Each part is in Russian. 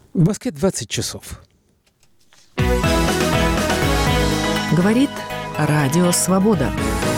В Москве 20 часов. Говорит Радио Свобода.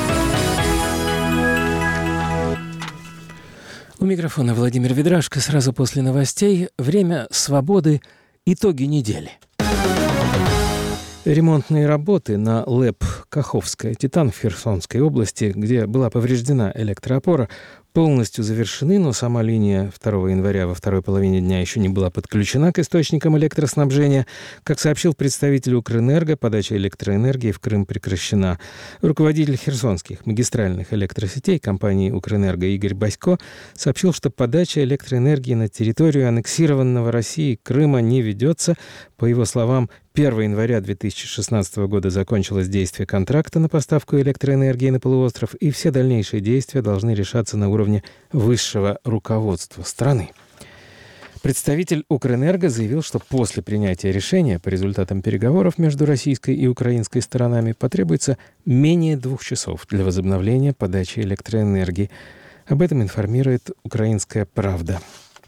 У микрофона Владимир Ведрашко. Сразу после новостей «Время свободы. Итоги недели». Ремонтные работы на ЛЭП Каховская «Титан» в Херсонской области, где была повреждена электроопора, полностью завершены, но сама линия 2 января во второй половине дня еще не была подключена к источникам электроснабжения. Как сообщил представитель Укрэнерго, подача электроэнергии в Крым прекращена. Руководитель херсонских магистральных электросетей компании Укрэнерго Игорь Басько сообщил, что подача электроэнергии на территорию аннексированного Россией Крыма не ведется. По его словам, 1 января 2016 года закончилось действие контракта на поставку электроэнергии на полуостров, и все дальнейшие действия должны решаться на уровне высшего руководства страны. Представитель Укрэнерго заявил, что после принятия решения по результатам переговоров между российской и украинской сторонами потребуется менее 2 часов для возобновления подачи электроэнергии. Об этом информирует «Украинская правда».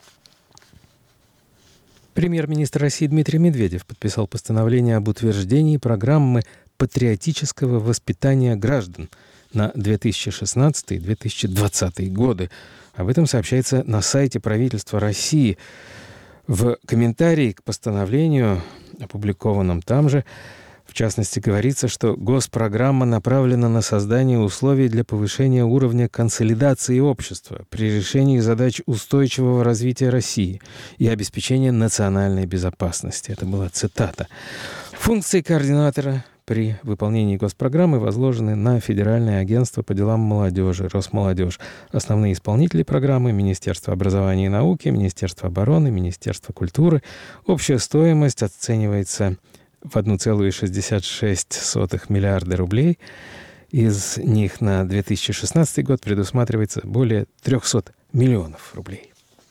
Премьер-министр России Дмитрий Медведев подписал постановление об утверждении программы патриотического воспитания граждан на 2016-2020 годы. Об этом сообщается на сайте правительства России. В комментарии к постановлению, опубликованном там же, в частности, говорится, что госпрограмма направлена на создание условий для повышения уровня консолидации общества при решении задач устойчивого развития России и обеспечения национальной безопасности. Это была цитата. Функции координатора при выполнении госпрограммы возложены на Федеральное агентство по делам молодежи, Росмолодежь. Основные исполнители программы — Министерство образования и науки, Министерство обороны, Министерство культуры. Общая стоимость оценивается в 1,66 миллиарда рублей. Из них на 2016 год предусматривается более 300 миллионов рублей.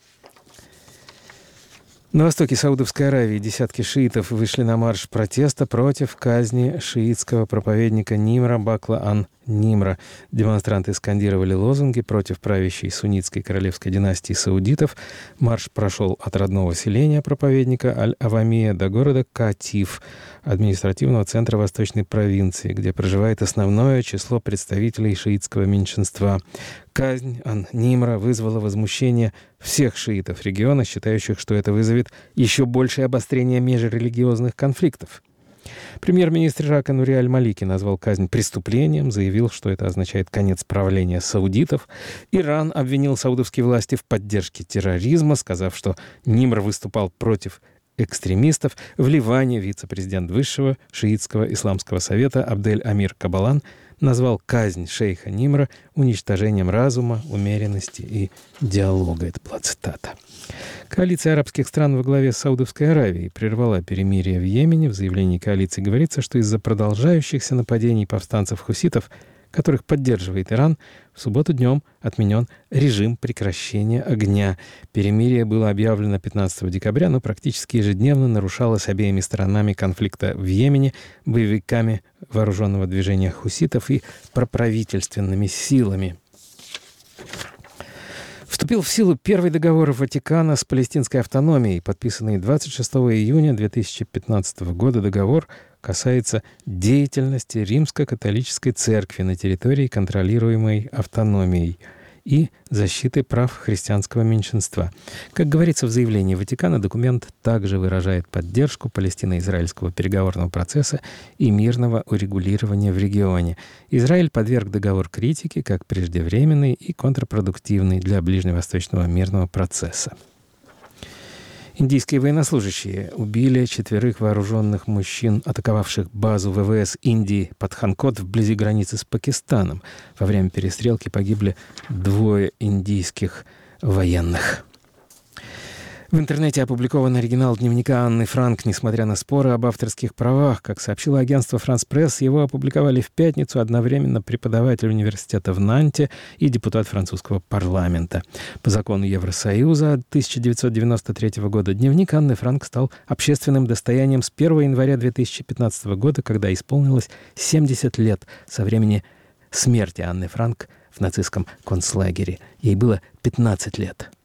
На востоке Саудовской Аравии десятки шиитов вышли на марш протеста против казни шиитского проповедника Нимра Бакла ан-Нимра. Демонстранты скандировали лозунги против правящей суннитской королевской династии саудитов. Марш прошел от родного селения проповедника Аль-Авамия до города Катиф, административного центра восточной провинции, где проживает основное число представителей шиитского меньшинства. Казнь ан-Нимра вызвала возмущение всех шиитов региона, считающих, что это вызовет еще большее обострение межрелигиозных конфликтов. Премьер-министр Ирака Нури Аль-Малики назвал казнь преступлением, заявил, что это означает конец правления саудитов. Иран обвинил саудовские власти в поддержке терроризма, сказав, что Нимр выступал против экстремистов. В Ливане вице-президент Высшего шиитского исламского совета Абдель-Амир Кабалан назвал казнь шейха Нимра уничтожением разума, умеренности и диалога. Это была цитата. Коалиция арабских стран во главе с Саудовской Аравией прервала перемирие в Йемене. В заявлении коалиции говорится, что из-за продолжающихся нападений повстанцев-хуситов, которых поддерживает Иран, в субботу днем отменен режим прекращения огня. Перемирие было объявлено 15 декабря, но практически ежедневно нарушалось обеими сторонами конфликта в Йемене, боевиками вооруженного движения хуситов и проправительственными силами. Вступил в силу первый договор Ватикана с палестинской автономией, подписанный 26 июня 2015 года. Договор касается деятельности Римско-католической церкви на территории, контролируемой автономией, и защиты прав христианского меньшинства. Как говорится в заявлении Ватикана, документ также выражает поддержку палестино-израильского переговорного процесса и мирного урегулирования в регионе. Израиль подверг договор критике как преждевременный и контрпродуктивный для ближневосточного мирного процесса. Индийские военнослужащие убили 4 вооруженных мужчин, атаковавших базу ВВС Индии Патханкот вблизи границы с Пакистаном. Во время перестрелки погибли 2 индийских военных. В интернете опубликован оригинал дневника Анны Франк. Несмотря на споры об авторских правах, как сообщило агентство «Франс Пресс», его опубликовали в пятницу одновременно преподаватель университета в Нанте и депутат французского парламента. По закону Евросоюза 1993 года дневник Анны Франк стал общественным достоянием с 1 января 2015 года, когда исполнилось 70 лет со времени смерти Анны Франк в нацистском концлагере. Ей было 15 лет.